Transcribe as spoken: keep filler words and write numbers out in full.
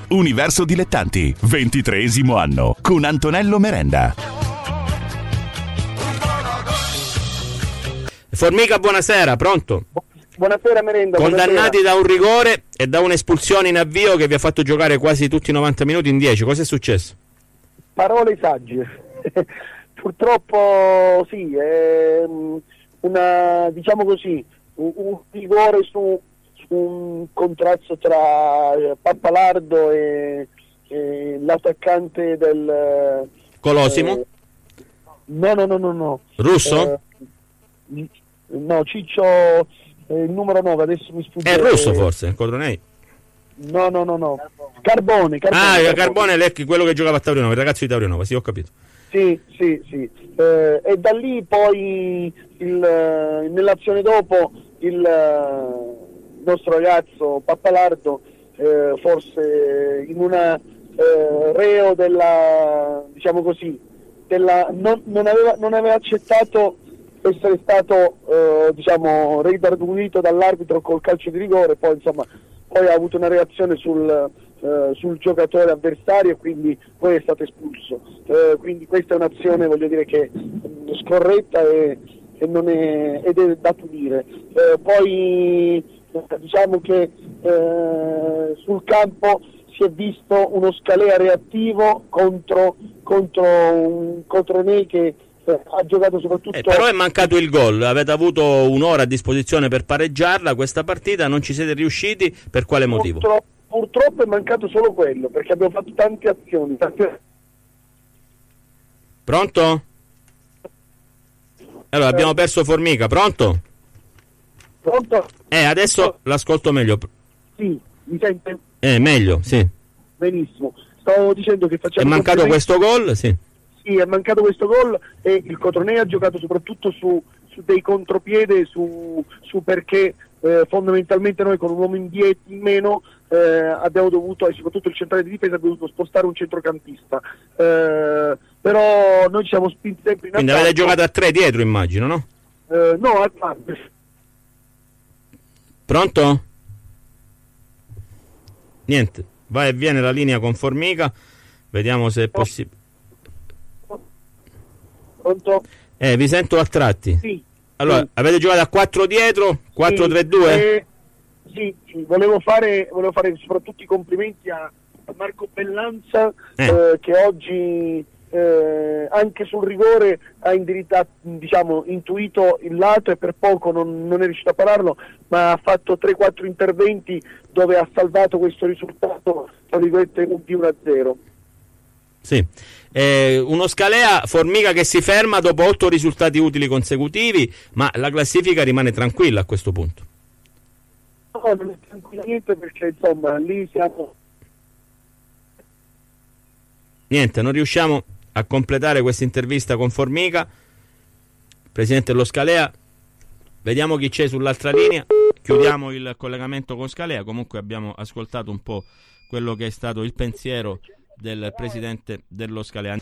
Universo Dilettanti, ventitreesimo anno, con Antonello Merenda. Formica, buonasera, pronto? Buonasera Merenda. Condannati buonasera. da un rigore e da un'espulsione in avvio che vi ha fatto giocare quasi tutti i novanta minuti in dieci. Cosa è successo? Parole sagge. Purtroppo sì, è una, diciamo così, un, un rigore su, su un contrasto tra Pappalardo e, e l'attaccante del Colosimo? Eh, no, no, no, no, no. Russo? Eh, no, Ciccio, eh, il numero nove, adesso mi sfugge. È russo forse, Codronei? No, no, no, no. Carbone, Carbone. Ah, Carbone, Carbone è quello che giocava a Taurianova, il ragazzo di Taurianova, sì, ho capito. Sì, sì, sì. Eh, e da lì poi il, nell'azione dopo il nostro ragazzo Pappalardo, eh, forse in una eh, reo della, diciamo così, della, non, non, aveva, non aveva accettato essere stato eh, diciamo redarguito dall'arbitro col calcio di rigore, poi insomma poi ha avuto una reazione sul, eh, sul giocatore avversario e quindi poi è stato espulso. Eh, quindi questa è un'azione, voglio dire, che è scorretta e, e non è, ed è da punire. Eh, poi eh, diciamo che eh, sul campo si è visto uno Scalea reattivo contro, contro un Codronei che ha giocato soprattutto. Eh, però è mancato il gol, avete avuto un'ora a disposizione per pareggiarla questa partita, non ci siete riusciti, per quale motivo? Purtroppo, purtroppo è mancato solo quello, perché abbiamo fatto tante azioni. Tante... Pronto? Allora, abbiamo perso Formica, pronto? Pronto? Eh, adesso l'ascolto meglio. Sì, mi sente? Eh, meglio, sì. Benissimo. Stavo dicendo che facciamo... È mancato questo gol? Sì. Sì, è mancato questo gol e il Codronei ha giocato soprattutto su, su dei contropiede, su, su perché eh, fondamentalmente noi con un uomo in, die- in meno eh, abbiamo dovuto, e soprattutto il centrale di difesa, abbiamo dovuto spostare un centrocampista. Eh, però noi ci siamo spinti sempre in attacco. Quindi avete giocato a tre dietro, immagino, no? Eh, no, a quattro. Pronto? Niente, va e viene la linea con Formica, vediamo se è possibile. Pronto? Eh, vi sento a tratti. Sì. Allora, sì. avete giocato a quattro dietro, quattro tre due? Eh, sì, sì, volevo fare, volevo fare soprattutto i complimenti a, a Marco Bellanza eh. Eh, che oggi eh, anche sul rigore ha indirizzato, diciamo, intuito il lato e per poco non, non è riuscito a pararlo, ma ha fatto tre quattro interventi dove ha salvato questo risultato, tra virgolette, di uno a zero. Sì. Eh, uno Scalea, Formica che si ferma dopo otto risultati utili consecutivi, ma la classifica rimane tranquilla a questo punto. No, non è tranquilla niente perché insomma lì siamo... Niente, non riusciamo a completare questa intervista con Formica. Presidente dello Scalea, vediamo chi c'è sull'altra linea, chiudiamo il collegamento con Scalea. Comunque abbiamo ascoltato un po' quello che è stato il pensiero del presidente dello Scalea.